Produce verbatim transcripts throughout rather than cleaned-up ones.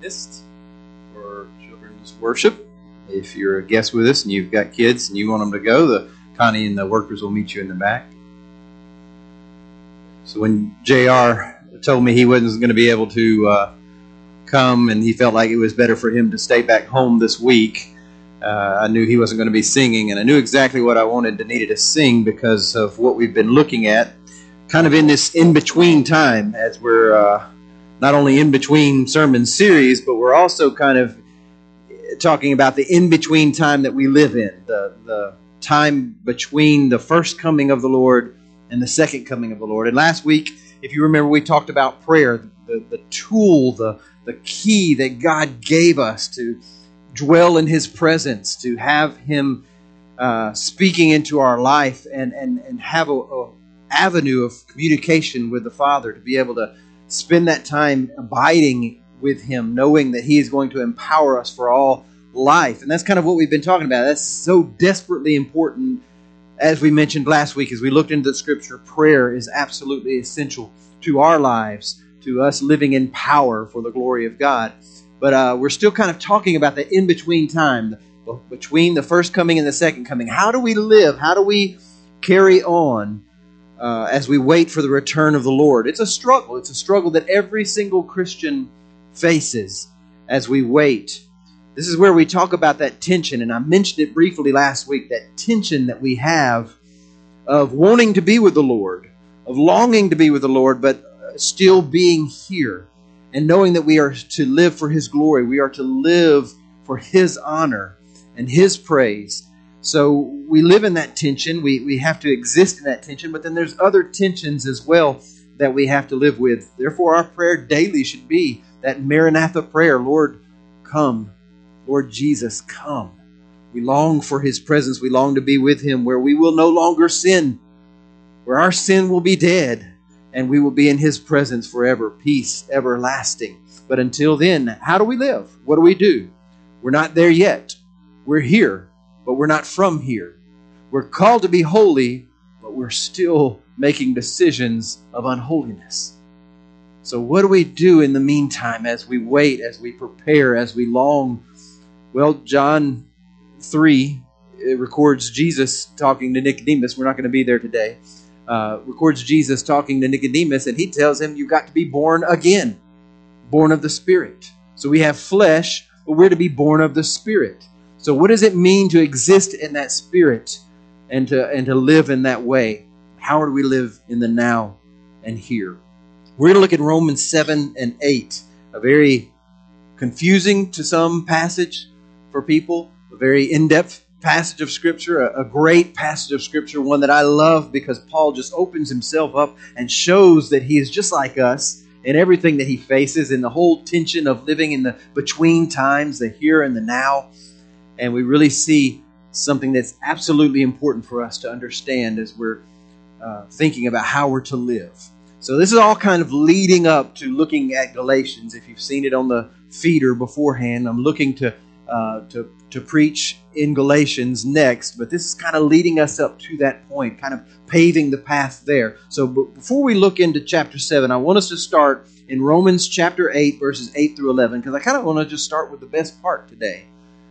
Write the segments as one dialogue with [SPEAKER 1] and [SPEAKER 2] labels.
[SPEAKER 1] dismissed for children's worship. If you're a guest with us and you've got kids and you want them to go, the Connie and the workers will meet you in the back. So when J R told me he wasn't going to be able to uh, come and he felt like it was better for him to stay back home this week, uh, I knew he wasn't going to be singing, and I knew exactly what I wanted to needed to sing because of what we've been looking at, kind of in this in-between time as we're uh, not only in between sermon series, but we're also kind of talking about the in-between time that we live in, the, the time between the first coming of the Lord and the second coming of the Lord. And last week, if you remember, we talked about prayer, the, the tool, the, the key that God gave us to dwell in His presence, to have Him uh, speaking into our life and, and, and have a, a avenue of communication with the Father, to be able to spend that time abiding with Him, knowing that He is going to empower us for all life. And that's kind of what we've been talking about. That's so desperately important. As we mentioned last week, as we looked into the Scripture, prayer is absolutely essential to our lives, to us living in power for the glory of God. But uh, we're still kind of talking about the in-between time, the, between the first coming and the second coming. How do we live? How do we carry on uh, as we wait for the return of the Lord? It's a struggle. It's a struggle that every single Christian faces as we wait. This is where we talk about that tension, and I mentioned it briefly last week, that tension that we have of wanting to be with the Lord, of longing to be with the Lord, but still being here, and knowing that we are to live for His glory. We are to live for His honor and His praise. So we live in that tension. We, we have to exist in that tension, but then there's other tensions as well that we have to live with. Therefore, our prayer daily should be that Maranatha prayer, Lord, come. Lord Jesus, come. We long for His presence. We long to be with Him where we will no longer sin, where our sin will be dead, and we will be in His presence forever, peace everlasting. But until then, how do we live? What do we do? We're not there yet. We're here, but we're not from here. We're called to be holy, but we're still making decisions of unholiness. So what do we do in the meantime as we wait, as we prepare, as we long? Well, John three it records Jesus talking to Nicodemus. We're not going to be there today. Uh, records Jesus talking to Nicodemus, and he tells him, you've got to be born again, born of the Spirit. So we have flesh, but we're to be born of the Spirit. So what does it mean to exist in that Spirit and to, and to live in that way? How do we live in the now and here? We're going to look at Romans seven and eight, a very confusing to some passage for people, a very in-depth passage of Scripture, a, a great passage of Scripture, one that I love because Paul just opens himself up and shows that he is just like us in everything that he faces, in the whole tension of living in the between times, the here and the now. And we really see something that's absolutely important for us to understand as we're uh, thinking about how we're to live. So this is all kind of leading up to looking at Galatians. If you've seen it on the feeder beforehand, I'm looking to uh, to to preach in Galatians next, but this is kind of leading us up to that point, kind of paving the path there. So b- before we look into chapter seven, I want us to start in Romans chapter eight, verses eight through eleven, because I kind of want to just start with the best part today.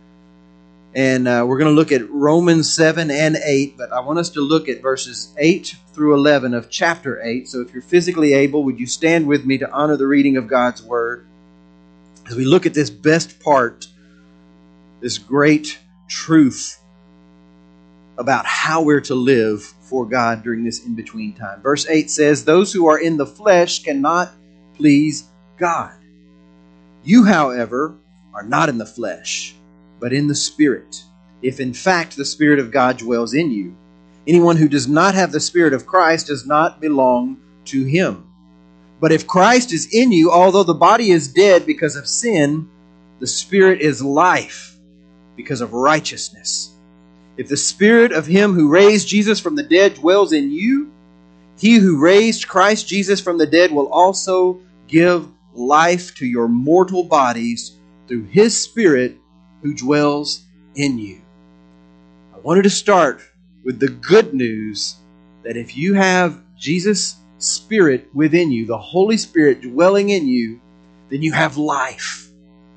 [SPEAKER 1] And uh, we're going to look at Romans seven and eight, but I want us to look at verses eight through eleven of chapter eight. So if you're physically able, would you stand with me to honor the reading of God's Word as we look at this best part, this great truth about how we're to live for God during this in-between time. Verse eight says, those who are in the flesh cannot please God. You, however, are not in the flesh, but in the Spirit, if in fact the Spirit of God dwells in you. Anyone who does not have the Spirit of Christ does not belong to Him. But if Christ is in you, although the body is dead because of sin, the Spirit is life because of righteousness. If the Spirit of Him who raised Jesus from the dead dwells in you, He who raised Christ Jesus from the dead will also give life to your mortal bodies through His Spirit who dwells in you. I wanted to start with the good news that if you have Jesus' Spirit within you, the Holy Spirit dwelling in you, then you have life.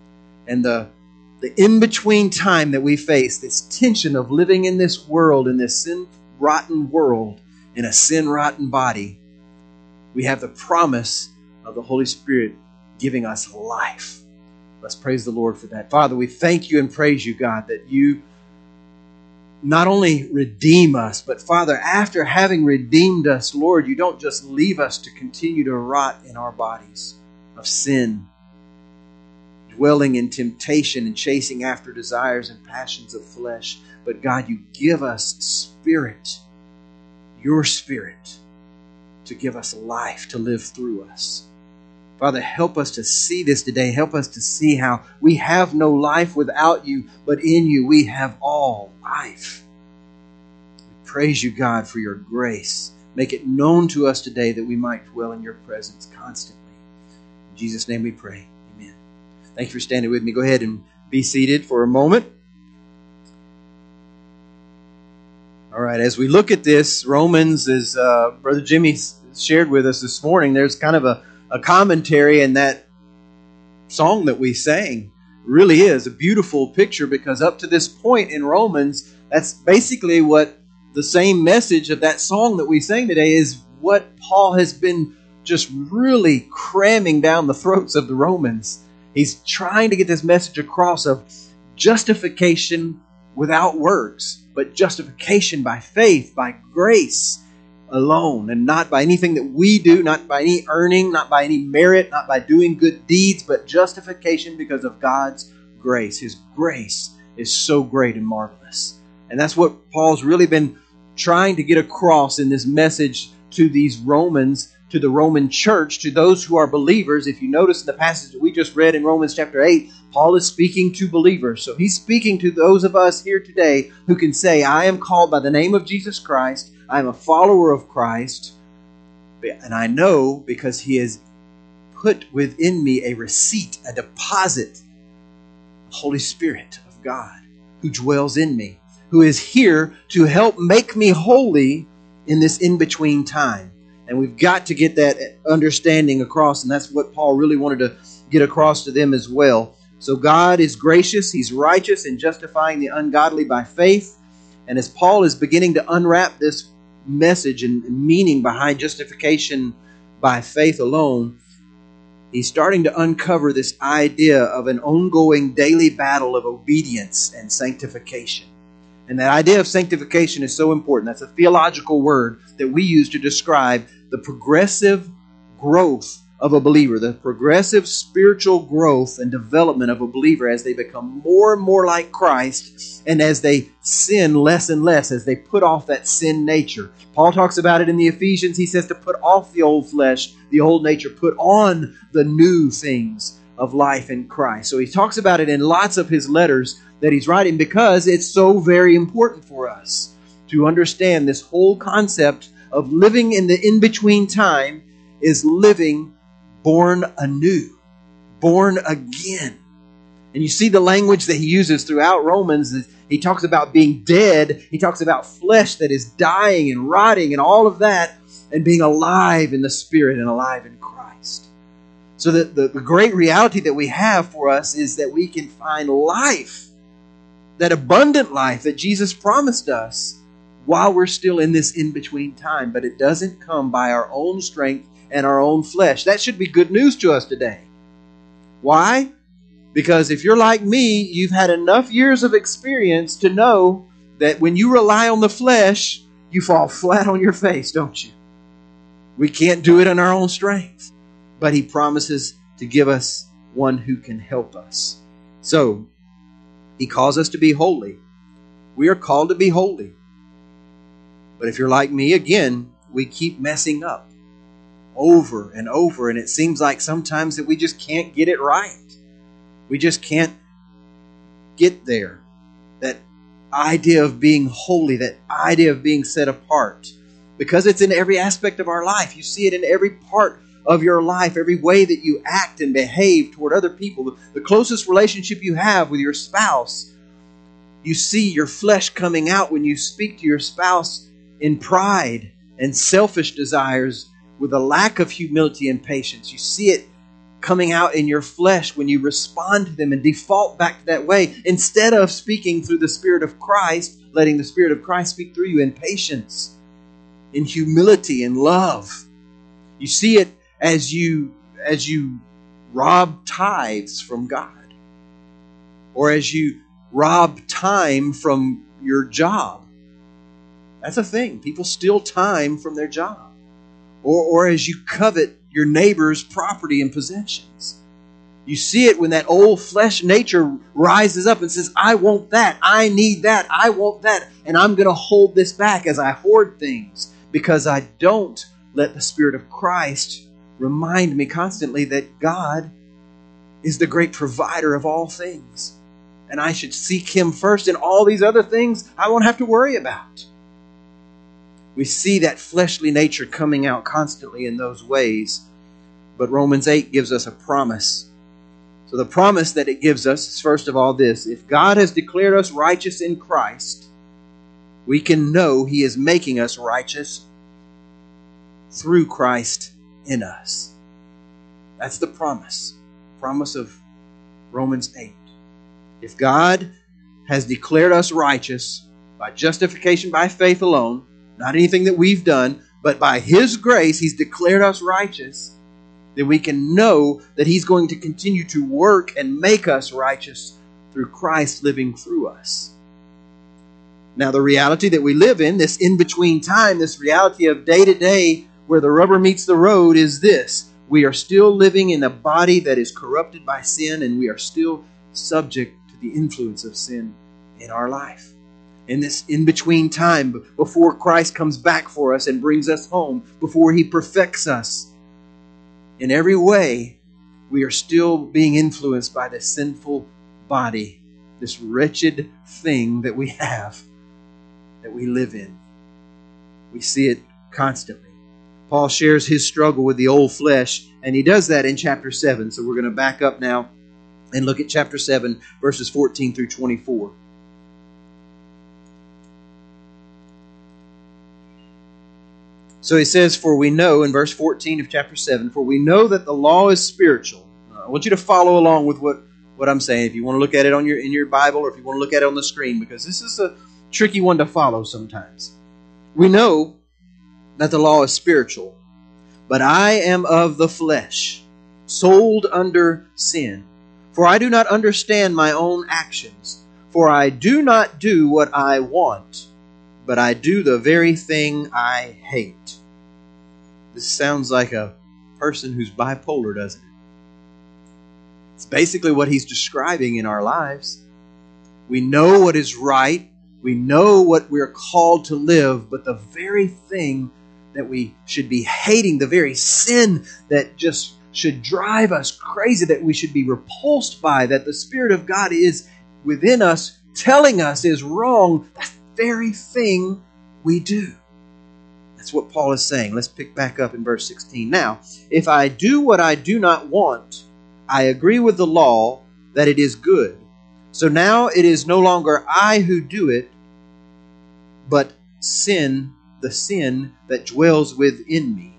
[SPEAKER 1] and the, the in-between time that we face, this tension of living in this world, in this sin-rotten world, in a sin-rotten body, we have the promise of the Holy Spirit giving us life. Let's praise the Lord for that. Father, we thank you and praise you, God, that you not only redeem us, but Father, after having redeemed us, Lord, you don't just leave us to continue to rot in our bodies of sin, dwelling in temptation and chasing after desires and passions of flesh. But God, you give us Spirit, your Spirit, to give us life, to live through us. Father, help us to see this today. Help us to see how we have no life without you, but in you we have all life. We praise you, God, for your grace. Make it known to us today that we might dwell in your presence constantly. In Jesus' name we pray. Amen. Thank you for standing with me. Go ahead and be seated for a moment. All right, as we look at this, Romans, as uh, Brother Jimmy shared with us this morning, there's kind of a A commentary in that song that we sang. Really is a beautiful picture, because up to this point in Romans, that's basically what the same message of that song that we sang today is, what Paul has been just really cramming down the throats of the Romans. He's trying to get this message across of justification without works, but justification by faith, by grace alone, and not by anything that we do, not by any earning, not by any merit, not by doing good deeds, but justification because of God's grace. His grace is so great and marvelous. And that's what Paul's really been trying to get across in this message to these Romans, to the Roman church, to those who are believers. If you notice in the passage that we just read in Romans chapter eight, Paul is speaking to believers. So he's speaking to those of us here today who can say, I am called by the name of Jesus Christ. I am a follower of Christ. And I know because he has put within me a receipt, a deposit, the Holy Spirit of God who dwells in me, who is here to help make me holy in this in-between time. And we've got to get that understanding across, and that's what Paul really wanted to get across to them as well. So God is gracious, He's righteous in justifying the ungodly by faith. And as Paul is beginning to unwrap this message and meaning behind justification by faith alone, he's starting to uncover this idea of an ongoing daily battle of obedience and sanctification. And that idea of sanctification is so important. That's a theological word that we use to describe the progressive growth of a believer, the progressive spiritual growth and development of a believer as they become more and more like Christ, and as they sin less and less, as they put off that sin nature. Paul talks about it in the Ephesians. He says to put off the old flesh, the old nature, put on the new things of life in Christ. So he talks about it in lots of his letters that he's writing, because it's so very important for us to understand this whole concept of living in the in-between time is living born anew, born again. And you see the language that he uses throughout Romans. He talks about being dead. He talks about flesh that is dying and rotting and all of that, and being alive in the Spirit and alive in Christ. So that the, the great reality that we have for us is that we can find life, that abundant life that Jesus promised us while we're still in this in-between time. But it doesn't come by our own strength and our own flesh. That should be good news to us today. Why? Because if you're like me, you've had enough years of experience to know that when you rely on the flesh, you fall flat on your face, don't you? We can't do it in our own strength. But He promises to give us one who can help us. So, He calls us to be holy. We are called to be holy. But if you're like me, again, we keep messing up over and over, and it seems like sometimes that we just can't get it right. We just can't get there. That idea of being holy, that idea of being set apart, because it's in every aspect of our life. You see it in every part of your life, every way that you act and behave toward other people. The closest relationship you have with your spouse, you see your flesh coming out when you speak to your spouse in pride and selfish desires with a lack of humility and patience. You see it coming out in your flesh when you respond to them and default back to that way, instead of speaking through the Spirit of Christ, letting the Spirit of Christ speak through you in patience, in humility and love. You see it as you as you rob tithes from God, or as you rob time from your job. That's a thing. People steal time from their job. Or, or as you covet your neighbor's property and possessions. You see it when that old flesh nature rises up and says, I want that, I need that, I want that, and I'm going to hold this back as I hoard things because I don't let the Spirit of Christ remind me constantly that God is the great provider of all things. And I should seek Him first, and all these other things I won't have to worry about. We see that fleshly nature coming out constantly in those ways. But Romans eight gives us a promise. So the promise that it gives us is, first of all, this. If God has declared us righteous in Christ, we can know He is making us righteous through Christ in us. That's the promise. Promise of Romans eight. If God has declared us righteous by justification by faith alone, not anything that we've done, but by His grace, He's declared us righteous, then we can know that He's going to continue to work and make us righteous through Christ living through us. Now, the reality that we live in, this in-between time, this reality of day-to-day where the rubber meets the road is this. We are still living in a body that is corrupted by sin, and we are still subject to the influence of sin in our life. In this in-between time, before Christ comes back for us and brings us home, before He perfects us, in every way, we are still being influenced by this sinful body, this wretched thing that we have, that we live in. We see it constantly. Paul shares his struggle with the old flesh, and he does that in chapter seven. So we're going to back up now and look at chapter seven, verses fourteen through twenty-four. So he says, for we know, in verse fourteen of chapter seven, for we know that the law is spiritual. Now, I want you to follow along with what, what I'm saying. If you want to look at it on your in your Bible, or if you want to look at it on the screen, because this is a tricky one to follow sometimes. We know that the law is spiritual, but I am of the flesh, sold under sin. For I do not understand my own actions. For I do not do what I want, but I do the very thing I hate. This sounds like a person who's bipolar, doesn't it? It's basically what he's describing in our lives. We know what is right. We know what we're called to live, but the very thing that we should be hating, the very sin that just should drive us crazy, that we should be repulsed by, that the Spirit of God is within us telling us is wrong, that very thing we do. That's what Paul is saying. Let's pick back up in verse sixteen. Now, if I do what I do not want, I agree with the law that it is good. So now it is no longer I who do it, but sin, the sin that dwells within me.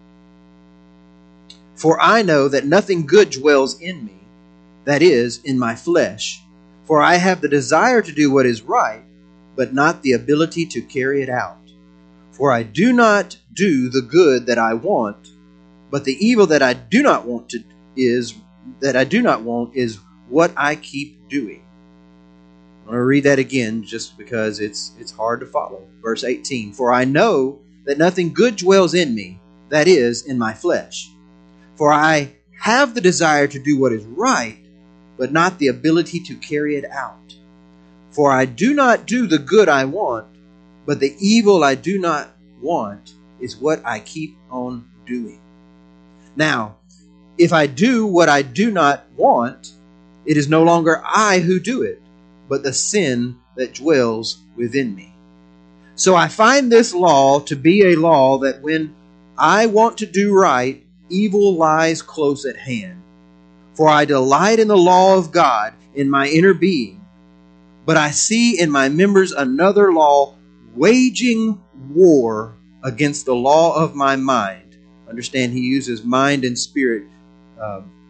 [SPEAKER 1] For I know that nothing good dwells in me, that is, in my flesh. For I have the desire to do what is right, but not the ability to carry it out. For I do not do the good that I want, but the evil that I do not want to is that I do not want is what I keep doing. I'm going to read that again just because it's it's hard to follow. Verse eighteen. For I know that nothing good dwells in me, that is, in my flesh. For I have the desire to do what is right, but not the ability to carry it out. For I do not do the good I want, but the evil I do not want is what I keep on doing. Now, if I do what I do not want, it is no longer I who do it, but the sin that dwells within me. So I find this law to be a law that when I want to do right, evil lies close at hand. For I delight in the law of God in my inner being, but I see in my members another law waging war against the law of my mind. Understand, he uses mind and spirit uh,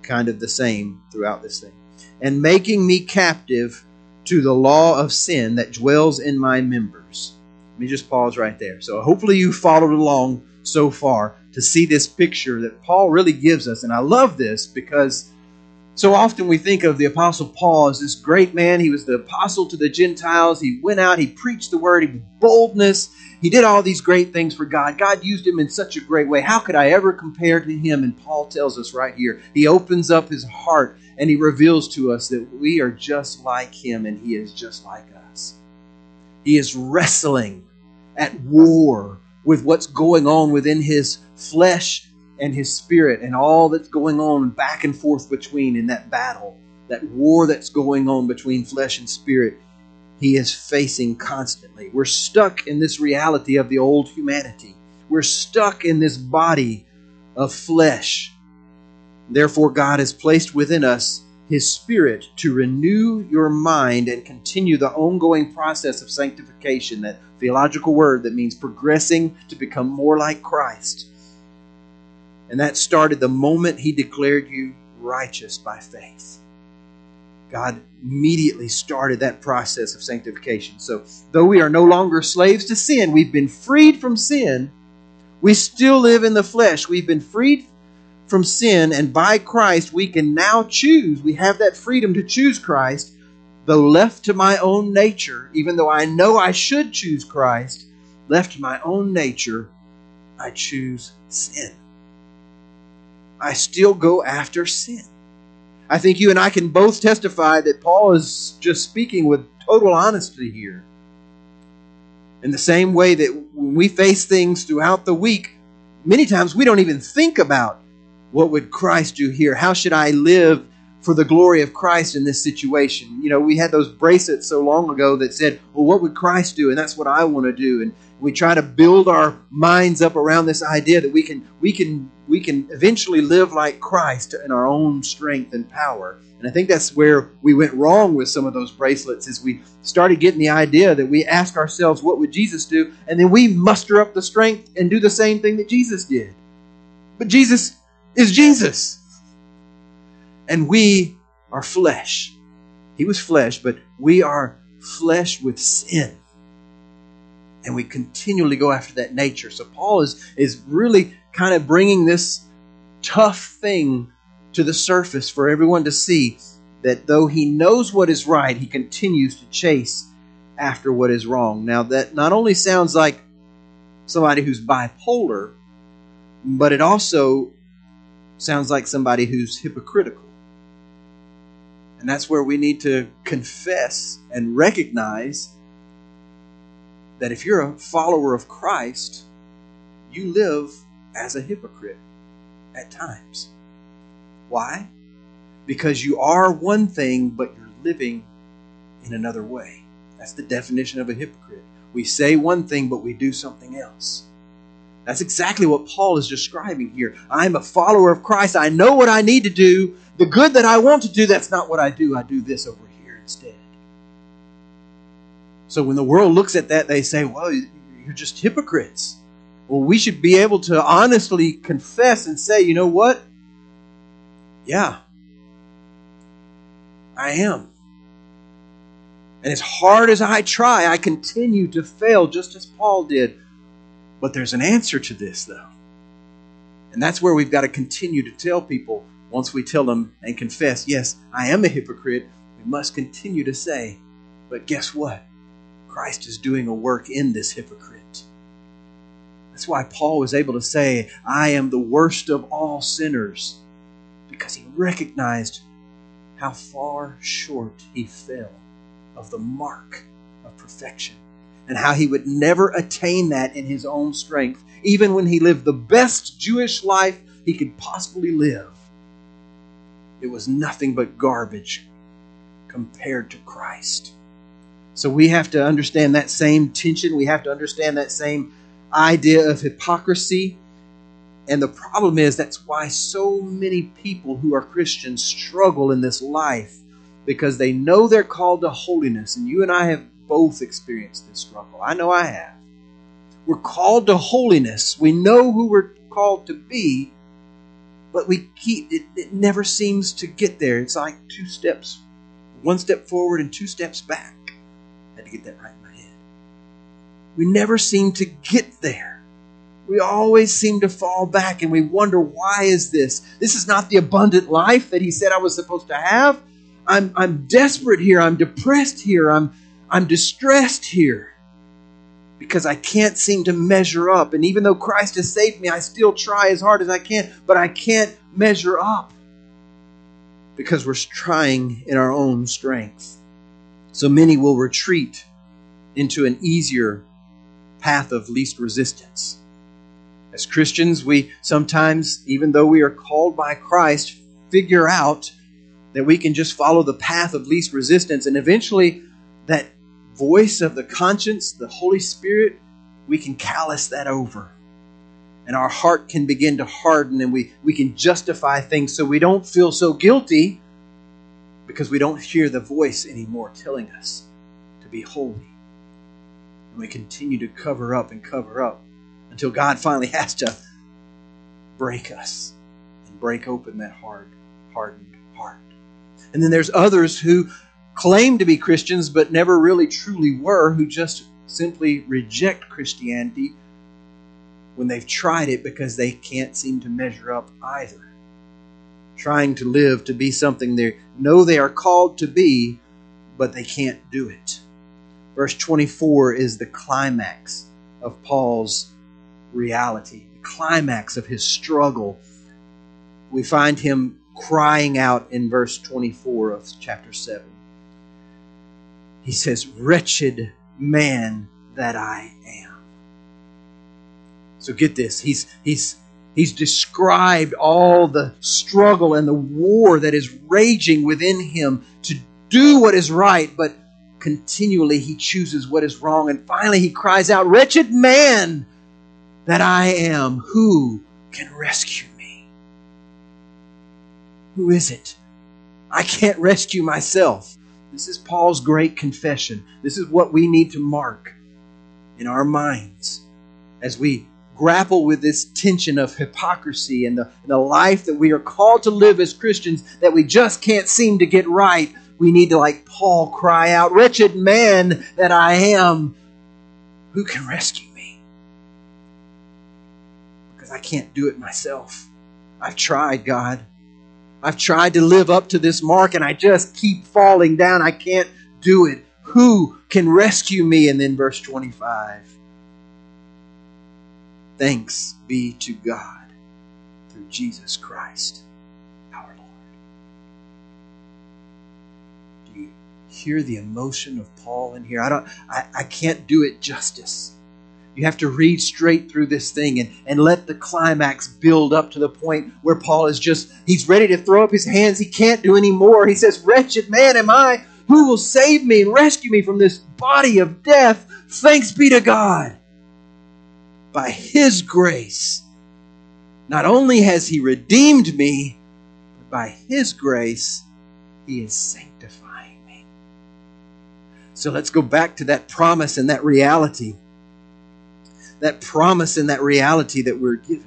[SPEAKER 1] kind of the same throughout this thing. And making me captive to the law of sin that dwells in my members. Let me just pause right there. So hopefully you followed along so far to see this picture that Paul really gives us. And I love this because so often we think of the Apostle Paul as this great man. He was the apostle to the Gentiles. He went out, he preached the word, he with boldness. He did all these great things for God. God used him in such a great way. How could I ever compare to him? And Paul tells us right here, he opens up his heart and he reveals to us that we are just like him and he is just like us. He is wrestling at war with what's going on within his flesh and his spirit and all that's going on back and forth between in that battle, that war that's going on between flesh and spirit. He is facing constantly. We're stuck in this reality of the old humanity. We're stuck in this body of flesh. Therefore, God has placed within us His Spirit to renew your mind and continue the ongoing process of sanctification, that theological word that means progressing to become more like Christ. And that started the moment He declared you righteous by faith. God immediately started that process of sanctification. So, though we are no longer slaves to sin, we've been freed from sin, we still live in the flesh. We've been freed from sin, and by Christ we can now choose. We have that freedom to choose Christ. Though left to my own nature, even though I know I should choose Christ, left to my own nature, I choose sin. I still go after sin. I think you and I can both testify that Paul is just speaking with total honesty here. In the same way that when we face things throughout the week, many times we don't even think about what would Christ do here? How should I live for the glory of Christ in this situation? You know, we had those bracelets so long ago that said, well, what would Christ do? And that's what I want to do. And we try to build our minds up around this idea that we can we can we can eventually live like Christ in our own strength and power. And I think that's where we went wrong with some of those bracelets, is we started getting the idea that we ask ourselves, what would Jesus do? And then we muster up the strength and do the same thing that Jesus did. But Jesus is Jesus. And we are flesh. He was flesh, but we are flesh with sin. And we continually go after that nature. So Paul is, is really kind of bringing this tough thing to the surface for everyone to see, that though he knows what is right, he continues to chase after what is wrong. Now, that not only sounds like somebody who's bipolar, but it also sounds like somebody who's hypocritical. And that's where we need to confess and recognize that if you're a follower of Christ, you live as a hypocrite at times. Why? Because you are one thing, but you're living in another way. That's the definition of a hypocrite. We say one thing, but we do something else. That's exactly what Paul is describing here. I'm a follower of Christ. I know what I need to do. The good that I want to do, that's not what I do. I do this over here instead. So when the world looks at that, they say, well, you're just hypocrites. Well, we should be able to honestly confess and say, you know what? Yeah, I am. And as hard as I try, I continue to fail just as Paul did. But there's an answer to this, though. And that's where we've got to continue to tell people, once we tell them and confess, yes, I am a hypocrite, we must continue to say, but guess what? Christ is doing a work in this hypocrite. That's why Paul was able to say, I am the worst of all sinners, because he recognized how far short he fell of the mark of perfection, and how he would never attain that in his own strength, even when he lived the best Jewish life he could possibly live. It was nothing but garbage compared to Christ. So we have to understand that same tension. We have to understand that same idea of hypocrisy. And the problem is, that's why so many people who are Christians struggle in this life, because they know they're called to holiness. And you and I have both experienced this struggle. I know I have. We're called to holiness. We know who we're called to be, but we keep it, it never seems to get there. It's like two steps, one step forward and two steps back. I had to get that right in my head. We never seem to get there. We always seem to fall back, and we wonder, why is this? This is not the abundant life that he said I was supposed to have. I'm I'm desperate here. I'm depressed here. I'm I'm distressed here because I can't seem to measure up. And even though Christ has saved me, I still try as hard as I can, but I can't measure up because we're trying in our own strength. So many will retreat into an easier path of least resistance. As Christians, we sometimes, even though we are called by Christ, figure out that we can just follow the path of least resistance, and eventually that voice of the conscience, the Holy Spirit, we can callous that over. And our heart can begin to harden, and we, we can justify things so we don't feel so guilty because we don't hear the voice anymore telling us to be holy. And we continue to cover up and cover up until God finally has to break us and break open that hard, hardened heart. And then there's others who claim to be Christians but never really truly were, who just simply reject Christianity when they've tried it because they can't seem to measure up either. Trying to live to be something they know they are called to be, but they can't do it. Verse twenty-four is the climax of Paul's reality, the climax of his struggle. We find him crying out in verse twenty-four of chapter seven. He says, "Wretched man that I am." So get this. He's, he's, he's described all the struggle and the war that is raging within him to do what is right, but continually he chooses what is wrong. And finally he cries out, "Wretched man that I am, who can rescue me?" Who is it? I can't rescue myself. This is Paul's great confession. This is what we need to mark in our minds as we grapple with this tension of hypocrisy and the, and the life that we are called to live as Christians that we just can't seem to get right. We need to, like Paul, cry out, "Wretched man that I am, who can rescue me?" Because I can't do it myself. I've tried, God. I've tried to live up to this mark and I just keep falling down. I can't do it. Who can rescue me? And then verse twenty-five. Thanks be to God through Jesus Christ, our Lord. Do you hear the emotion of Paul in here? I don't. I, I can't do it justice. You have to read straight through this thing and, and let the climax build up to the point where Paul is just, he's ready to throw up his hands. He can't do any more. He says, "Wretched man am I, who will save me and rescue me from this body of death? Thanks be to God. By His grace, not only has He redeemed me, but by His grace, He is sanctifying me." So let's go back to that promise and that reality. That promise and that reality that we're given.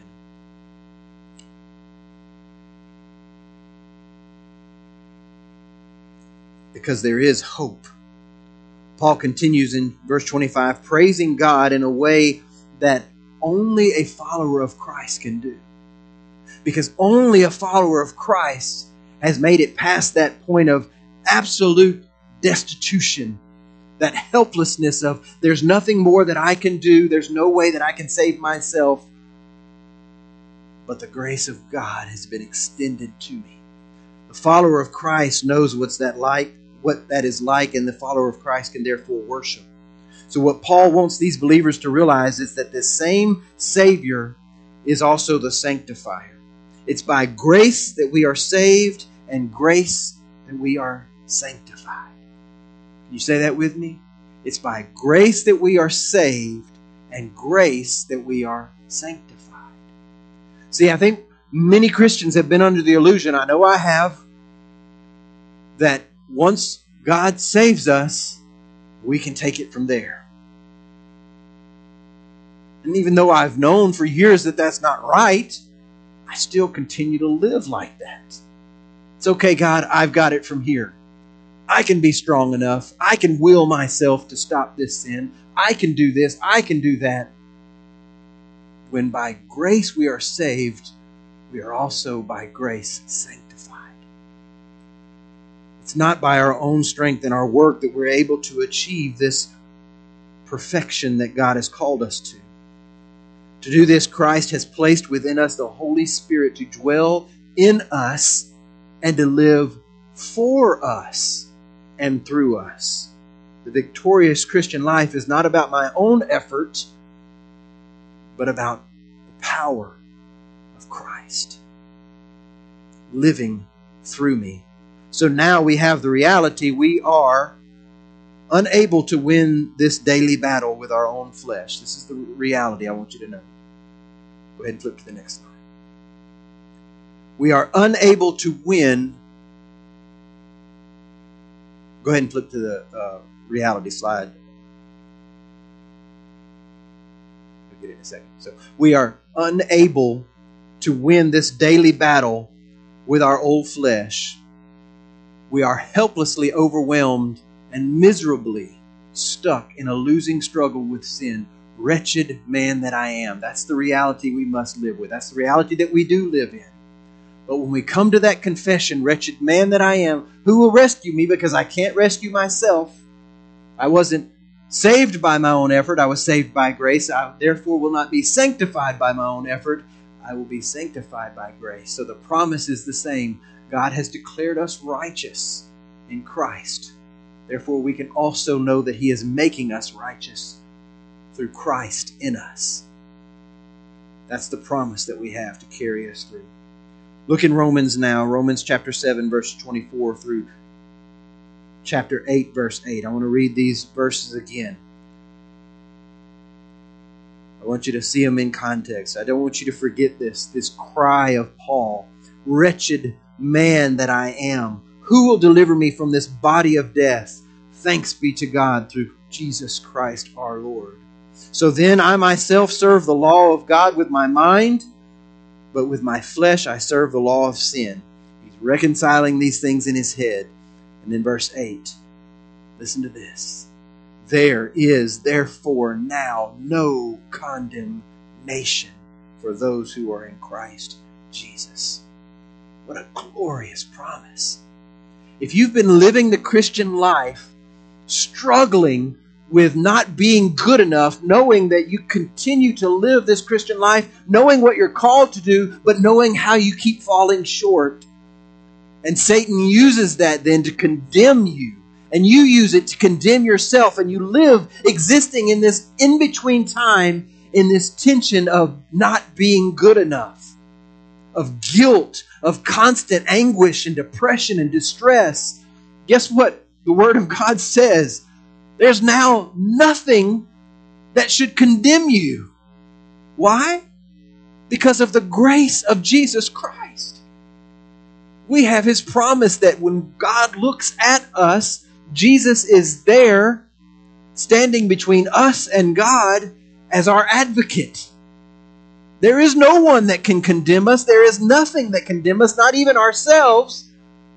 [SPEAKER 1] Because there is hope. Paul continues in verse twenty-five, praising God in a way that only a follower of Christ can do. Because only a follower of Christ has made it past that point of absolute destitution. That helplessness of there's nothing more that I can do. There's no way that I can save myself. But the grace of God has been extended to me. The follower of Christ knows what's that like, what that is like, and the follower of Christ can therefore worship. So what Paul wants these believers to realize is that this same Savior is also the sanctifier. It's by grace that we are saved and grace that we are sanctified. Can you say that with me? It's by grace that we are saved and grace that we are sanctified. See, I think many Christians have been under the illusion, I know I have, that once God saves us, we can take it from there. And even though I've known for years that that's not right, I still continue to live like that. It's okay, God, I've got it from here. I can be strong enough. I can will myself to stop this sin. I can do this. I can do that. When by grace we are saved, we are also by grace sanctified. It's not by our own strength and our work that we're able to achieve this perfection that God has called us to. To do this, Christ has placed within us the Holy Spirit to dwell in us and to live for us and through us. The victorious Christian life is not about my own effort, but about the power of Christ living through me. So now we have the reality we are unable to win this daily battle with our own flesh. This is the reality I want you to know. Go ahead and flip to the next slide. We are unable to win. Go ahead and flip to the uh, reality slide. We'll get it in a second. So we are unable to win this daily battle with our old flesh. We are helplessly overwhelmed and miserably stuck in a losing struggle with sin. Wretched man that I am. That's the reality we must live with. That's the reality that we do live in. But when we come to that confession, wretched man that I am, who will rescue me because I can't rescue myself? I wasn't saved by my own effort. I was saved by grace. I therefore will not be sanctified by my own effort. I will be sanctified by grace. So the promise is the same. God has declared us righteous in Christ. Therefore, we can also know that He is making us righteous through Christ in us. That's the promise that we have to carry us through. Look in Romans now, Romans chapter seven, verse twenty-four through chapter eight, verse eight. I want to read these verses again. I want you to see them in context. I don't want you to forget this, this cry of Paul. Wretched man that I am, who will deliver me from this body of death? Thanks be to God through Jesus Christ our Lord. So then I myself serve the law of God with my mind, but with my flesh I serve the law of sin. He's reconciling these things in his head. And then verse eight, listen to this. There is therefore now no condemnation for those who are in Christ Jesus. What a glorious promise. If you've been living the Christian life, struggling with not being good enough, knowing that you continue to live this Christian life, knowing what you're called to do, but knowing how you keep falling short. And Satan uses that then to condemn you. And you use it to condemn yourself. And you live existing in this in-between time, in this tension of not being good enough, of guilt, of constant anguish and depression and distress. Guess what the Word of God says? There's now nothing that should condemn you. Why? Because of the grace of Jesus Christ. We have His promise that when God looks at us, Jesus is there, standing between us and God as our advocate. There is no one that can condemn us. There is nothing that can condemn us, not even ourselves,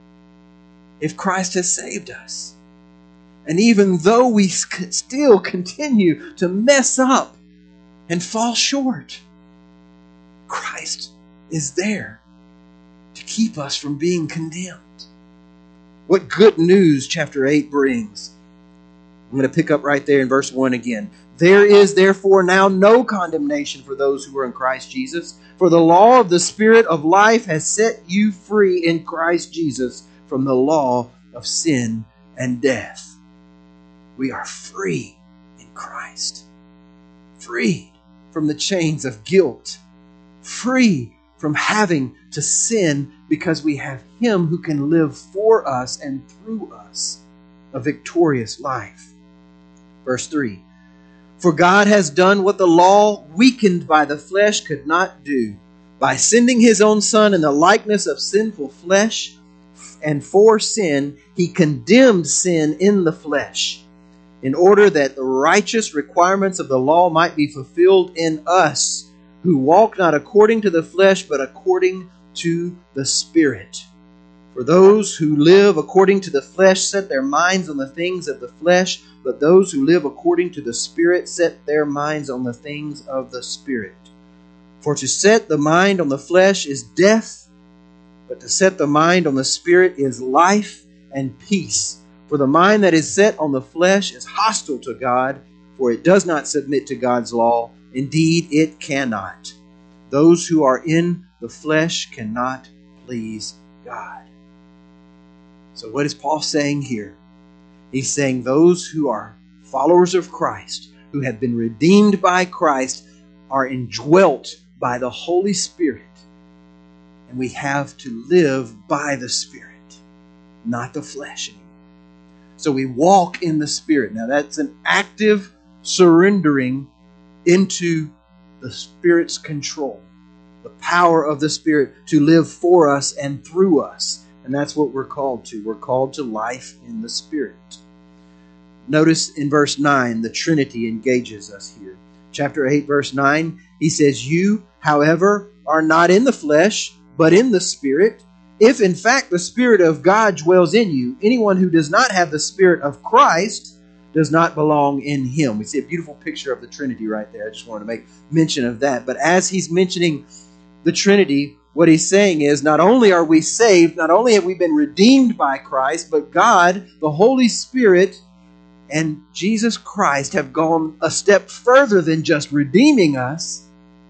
[SPEAKER 1] if Christ has saved us. And even though we still continue to mess up and fall short, Christ is there to keep us from being condemned. What good news chapter eight brings. I'm going to pick up right there in verse one again. There is therefore now no condemnation for those who are in Christ Jesus. For the law of the Spirit of life has set you free in Christ Jesus from the law of sin and death. We are free in Christ. Freed from the chains of guilt. Free from having to sin because we have Him who can live for us and through us a victorious life. Verse three. For God has done what the law, weakened by the flesh, could not do. By sending His own Son in the likeness of sinful flesh, and for sin, He condemned sin in the flesh, in order that the righteous requirements of the law might be fulfilled in us, who walk not according to the flesh, but according to the Spirit. For those who live according to the flesh set their minds on the things of the flesh, but those who live according to the Spirit set their minds on the things of the Spirit. For to set the mind on the flesh is death, but to set the mind on the Spirit is life and peace. For the mind that is set on the flesh is hostile to God, for it does not submit to God's law. Indeed, it cannot. Those who are in the flesh cannot please God. So what is Paul saying here? He's saying those who are followers of Christ, who have been redeemed by Christ, are indwelt by the Holy Spirit. And we have to live by the Spirit, not the flesh anymore. So we walk in the Spirit. Now that's an active surrendering into the Spirit's control. The power of the Spirit to live for us and through us. And that's what we're called to. We're called to life in the Spirit. Notice in verse nine, the Trinity engages us here. Chapter eight, verse nine, he says, "You, however, are not in the flesh, but in the Spirit. If in fact the Spirit of God dwells in you, anyone who does not have the Spirit of Christ does not belong in Him." We see a beautiful picture of the Trinity right there. I just wanted to make mention of that. But as he's mentioning the Trinity, what he's saying is, not only are we saved, not only have we been redeemed by Christ, but God, the Holy Spirit, and Jesus Christ have gone a step further than just redeeming us.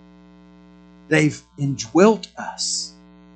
[SPEAKER 1] They've indwelt us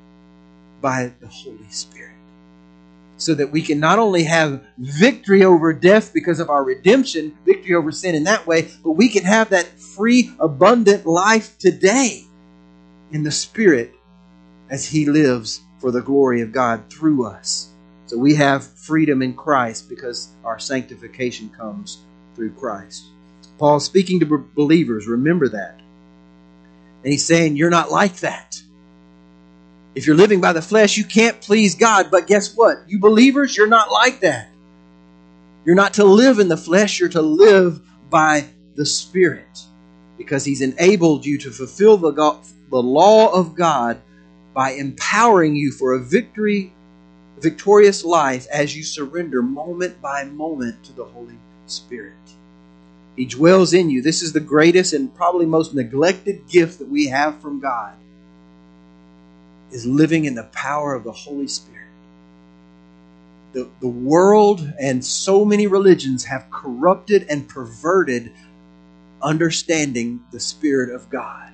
[SPEAKER 1] by the Holy Spirit, so that we can not only have victory over death because of our redemption, victory over sin in that way, but we can have that free, abundant life today in the Spirit as He lives for the glory of God through us. So we have freedom in Christ because our sanctification comes through Christ. Paul speaking to believers, remember that. And he's saying, you're not like that. If you're living by the flesh, you can't please God. But guess what? You believers, you're not like that. You're not to live in the flesh. You're to live by the Spirit. Because He's enabled you to fulfill the, God, the law of God by empowering you for a victory, victorious life as you surrender moment by moment to the Holy Spirit. He dwells in you. This is the greatest and probably most neglected gift that we have from God, is living in the power of the Holy Spirit. The, the world and so many religions have corrupted and perverted understanding the Spirit of God.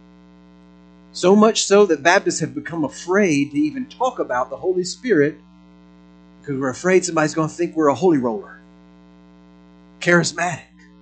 [SPEAKER 1] So much so that Baptists have become afraid to even talk about the Holy Spirit because we're afraid somebody's going to think we're a holy roller, charismatic.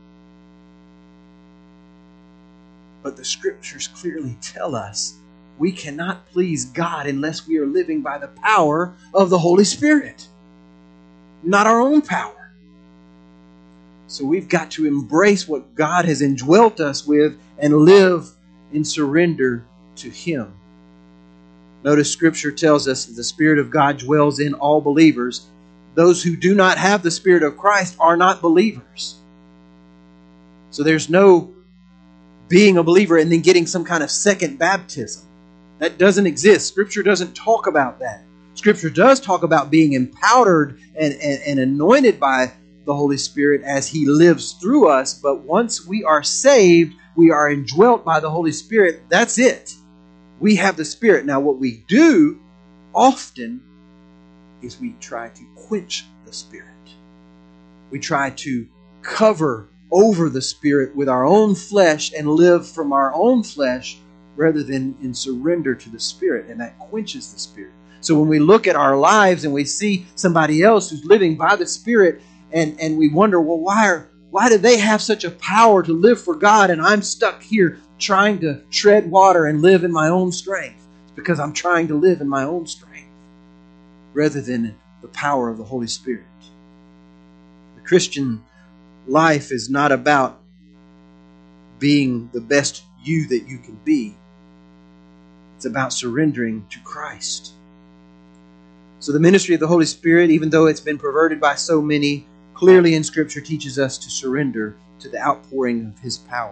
[SPEAKER 1] But the Scriptures clearly tell us we cannot please God unless we are living by the power of the Holy Spirit, not our own power. So we've got to embrace what God has indwelt us with and live in surrender to Him. Notice Scripture tells us that the Spirit of God dwells in all believers. Those who do not have the Spirit of Christ are not believers. So there's no being a believer and then getting some kind of second baptism. That doesn't exist. Scripture doesn't talk about that. Scripture does talk about being empowered and, and, and anointed by the Holy Spirit as He lives through us. But once we are saved, we are indwelt by the Holy Spirit. That's it. We have the Spirit. Now, what we do often is we try to quench the Spirit. We try to cover over the Spirit with our own flesh and live from our own flesh rather than in surrender to the Spirit. And that quenches the Spirit. So when we look at our lives and we see somebody else who's living by the Spirit and, and we wonder, well, why are why do they have such a power to live for God and I'm stuck here trying to tread water and live in my own strength? It's because I'm trying to live in my own strength rather than the power of the Holy Spirit. The Christian life is not about being the best you that you can be. It's about surrendering to Christ. So the ministry of the Holy Spirit, even though it's been perverted by so many, clearly in Scripture teaches us to surrender to the outpouring of His power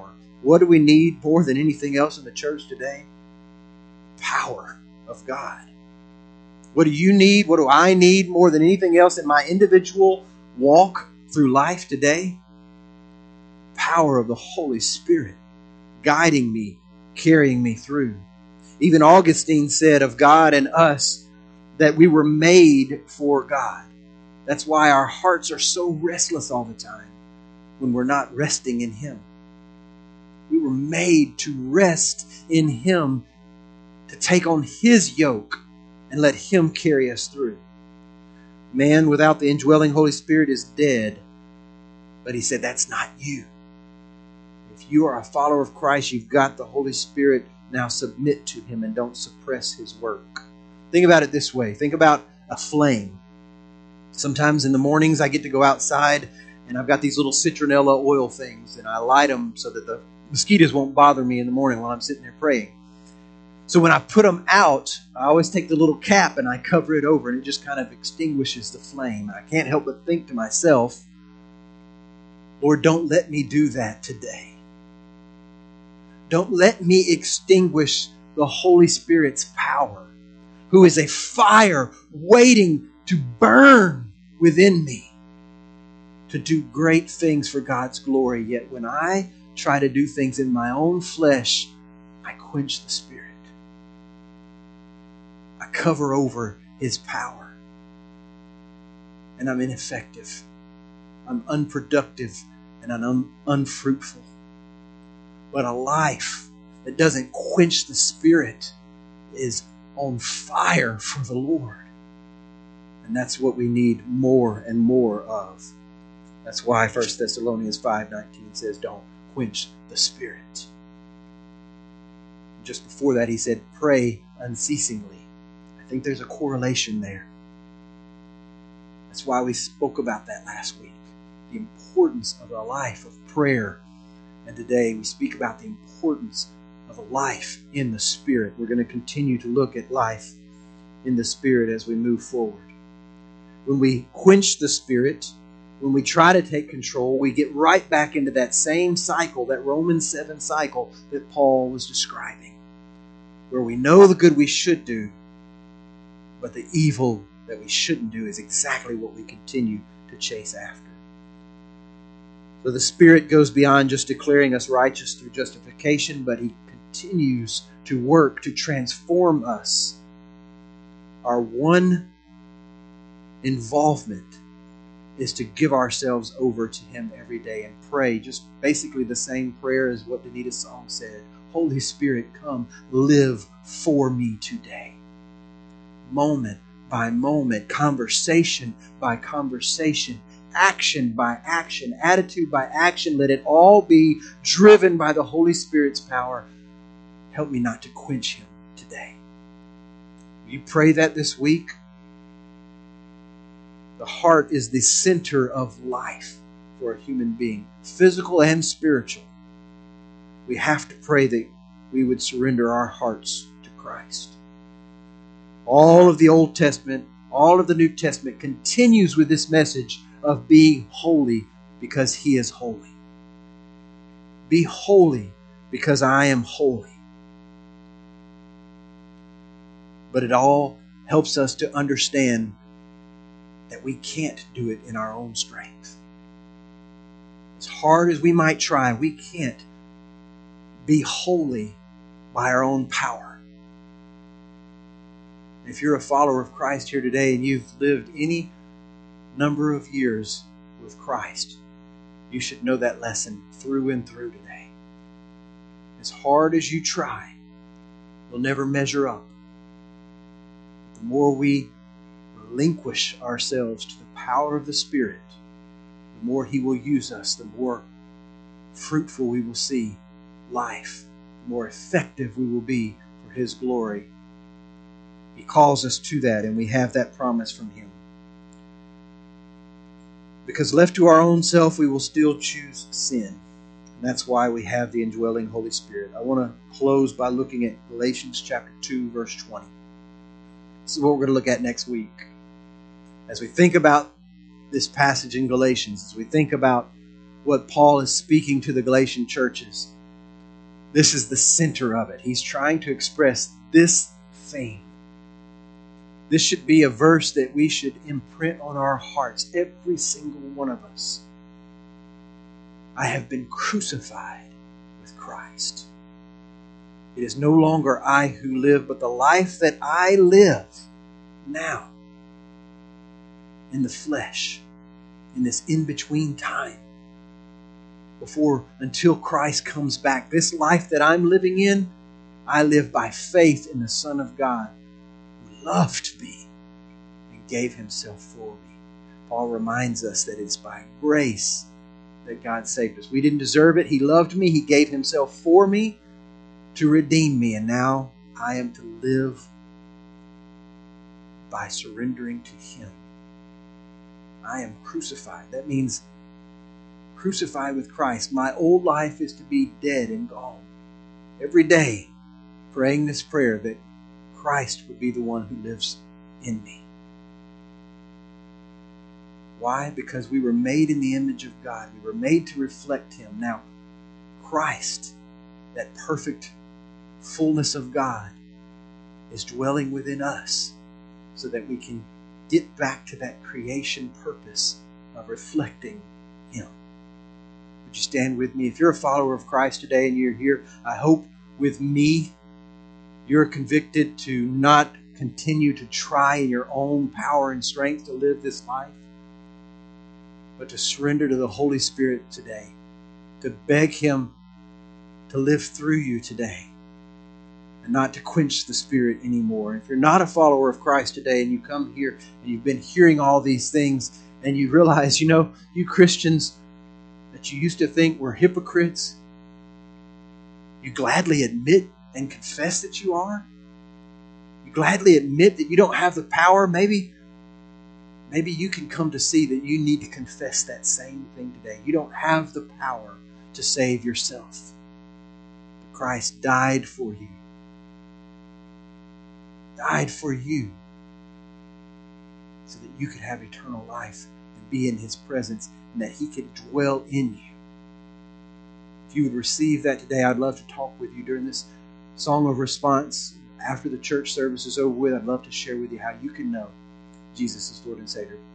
[SPEAKER 1] What do we need more than anything else in the church today? Power of God. What do you need? What do I need more than anything else in my individual walk through life today? Power of the Holy Spirit guiding me, carrying me through. Even Augustine said of God and us that we were made for God. That's why our hearts are so restless all the time when we're not resting in Him. We were made to rest in Him, to take on His yoke and let Him carry us through. Man without the indwelling Holy Spirit is dead. But He said, that's not you. If you are a follower of Christ, you've got the Holy Spirit. Now submit to Him and don't suppress His work. Think about it this way. Think about a flame. Sometimes in the mornings I get to go outside and I've got these little citronella oil things and I light them so that the mosquitoes won't bother me in the morning while I'm sitting there praying. So when I put them out, I always take the little cap and I cover it over and it just kind of extinguishes the flame. I can't help but think to myself, Lord, don't let me do that today. Don't let me extinguish the Holy Spirit's power, who is a fire waiting to burn within me to do great things for God's glory. Yet when I try to do things in my own flesh, I quench the Spirit. I cover over His power. And I'm ineffective. I'm unproductive and I'm un- unfruitful. But a life that doesn't quench the Spirit is on fire for the Lord. And that's what we need more and more of. That's why First Thessalonians five nineteen says, don't quench the Spirit. Just before that, he said, pray unceasingly. I think there's a correlation there. That's why we spoke about that last week. The importance of a life of prayer. And today we speak about the importance of a life in the Spirit. We're going to continue to look at life in the Spirit as we move forward. When we quench the Spirit, when we try to take control, we get right back into that same cycle, that Romans seven cycle that Paul was describing, where we know the good we should do, but the evil that we shouldn't do is exactly what we continue to chase after. So the Spirit goes beyond just declaring us righteous through justification, but He continues to work to transform us. Our one involvement is to give ourselves over to Him every day and pray just basically the same prayer as what Danita's song said. Holy Spirit, come live for me today. Moment by moment, conversation by conversation, action by action, attitude by action, let it all be driven by the Holy Spirit's power. Help me not to quench Him today. Will you pray that this week? The heart is the center of life for a human being, physical and spiritual. We have to pray that we would surrender our hearts to Christ. All of the Old Testament, all of the New Testament continues with this message of being holy because He is holy. Be holy because I am holy. But it all helps us to understand that we can't do it in our own strength. As hard as we might try, we can't be holy by our own power. If you're a follower of Christ here today and you've lived any number of years with Christ, you should know that lesson through and through today. As hard as you try, you'll never measure up. The more we relinquish ourselves to the power of the Spirit, the more He will use us, the more fruitful we will see life, the more effective we will be for His glory. He calls us to that, and we have that promise from Him. Because left to our own self, we will still choose sin. And that's why we have the indwelling Holy Spirit. I want to close by looking at Galatians chapter two, verse twenty. This is what we're going to look at next week. As we think about this passage in Galatians, as we think about what Paul is speaking to the Galatian churches, This is the center of it. He's trying to express this thing. This should be a verse that we should imprint on our hearts, every single one of us. I have been crucified with Christ. It is no longer I who live, but the life that I live now in the flesh, in this in-between time, before, until Christ comes back. This life that I'm living in, I live by faith in the Son of God who loved me and gave Himself for me. Paul reminds us that it's by grace that God saved us. We didn't deserve it. He loved me. He gave Himself for me to redeem me. And now I am to live by surrendering to Him. I am crucified. That means crucified with Christ. My old life is to be dead and gone. Every day, praying this prayer that Christ would be the one who lives in me. Why? Because we were made in the image of God. We were made to reflect Him. Now, Christ, that perfect fullness of God, is dwelling within us so that we can get back to that creation purpose of reflecting Him. Would you stand with me? If you're a follower of Christ today and you're here, I hope with me you're convicted to not continue to try in your own power and strength to live this life, but to surrender to the Holy Spirit today, to beg Him to live through you today, and not to quench the Spirit anymore. If you're not a follower of Christ today and you come here and you've been hearing all these things and you realize, you know, you Christians that you used to think were hypocrites, you gladly admit and confess that you are. You gladly admit that you don't have the power. Maybe, maybe you can come to see that you need to confess that same thing today. You don't have the power to save yourself. But Christ died for you. Died for you so that you could have eternal life and be in His presence and that He could dwell in you. If you would receive that today, I'd love to talk with you during this song of response. After the church service is over with, I'd love to share with you how you can know Jesus is Lord and Savior.